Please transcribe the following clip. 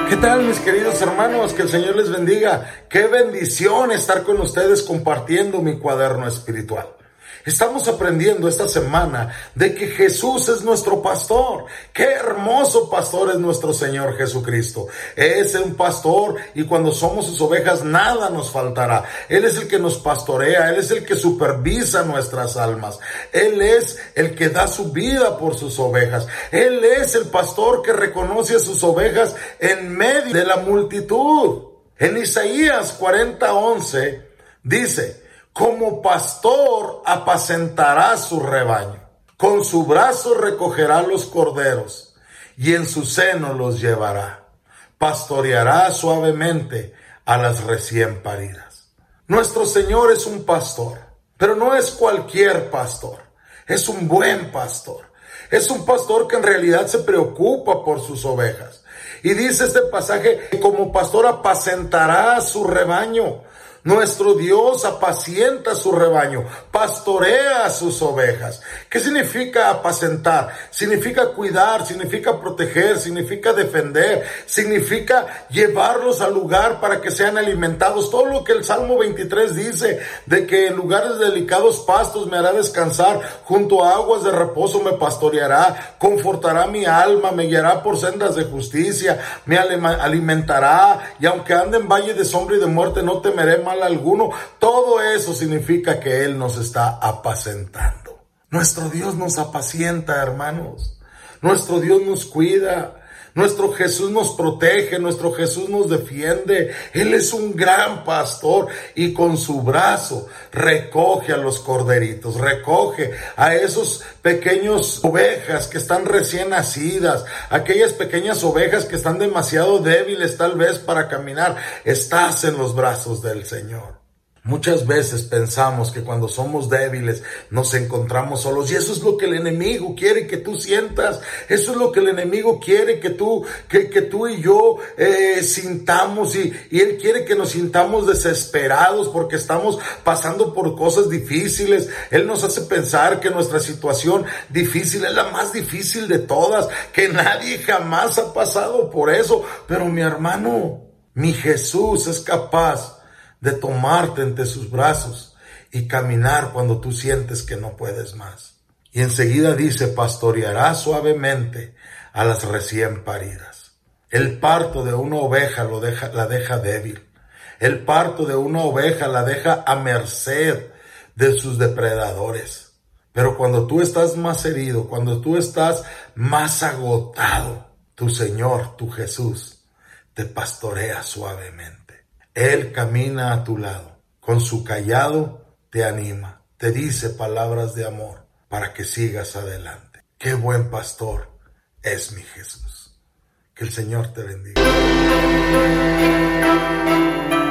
¿Qué tal, mis queridos hermanos? Que el Señor les bendiga. Qué bendición estar con ustedes compartiendo mi cuaderno espiritual. Estamos aprendiendo esta semana de que Jesús es nuestro pastor. Qué hermoso pastor es nuestro Señor Jesucristo. Es un pastor y cuando somos sus ovejas nada nos faltará. Él es el que nos pastorea, Él es el que supervisa nuestras almas. Él es el que da su vida por sus ovejas. Él es el pastor que reconoce a sus ovejas en medio de la multitud. En Isaías 40:11 dice: como pastor apacentará su rebaño, con su brazo recogerá los corderos y en su seno los llevará. Pastoreará suavemente a las recién paridas. Nuestro Señor es un pastor, pero no es cualquier pastor, es un buen pastor. Es un pastor que en realidad se preocupa por sus ovejas. Y dice este pasaje que como pastor apacentará a su rebaño. Nuestro Dios apacienta su rebaño, pastorea a sus ovejas. ¿Qué significa apacentar? Significa cuidar, significa proteger, significa defender, significa llevarlos al lugar para que sean alimentados. Todo lo que el Salmo 23 dice, de que en lugares de delicados pastos me hará descansar, junto a aguas de reposo me pastoreará, confortará mi alma, me guiará por sendas de justicia, me alimentará, y aunque ande en valle de sombra y de muerte no temeré mal alguno. Todo eso significa que Él nos está apacentando. Nuestro Dios nos apacienta, hermanos. Nuestro Dios nos cuida. Nuestro Jesús nos protege, nuestro Jesús nos defiende. Él es un gran pastor y con su brazo recoge a los corderitos, recoge a esos pequeños ovejas que están recién nacidas, aquellas pequeñas ovejas que están demasiado débiles tal vez para caminar. Estás en los brazos del Señor. Muchas veces pensamos que cuando somos débiles nos encontramos solos, y eso es lo que el enemigo quiere que tú sientas. Eso es lo que el enemigo quiere que tú y yo sintamos, y él quiere que nos sintamos desesperados porque estamos pasando por cosas difíciles. Él nos hace pensar que nuestra situación difícil es la más difícil de todas, que nadie jamás ha pasado por eso. Pero mi hermano, mi Jesús es capaz de tomarte entre sus brazos y caminar cuando tú sientes que no puedes más. Y enseguida dice: pastoreará suavemente a las recién paridas. El parto de una oveja la deja débil. El parto de una oveja la deja a merced de sus depredadores. Pero cuando tú estás más herido, cuando tú estás más agotado, tu Señor, tu Jesús, te pastorea suavemente. Él camina a tu lado, con su cayado te anima, te dice palabras de amor para que sigas adelante. Qué buen pastor es mi Jesús. Que el Señor te bendiga.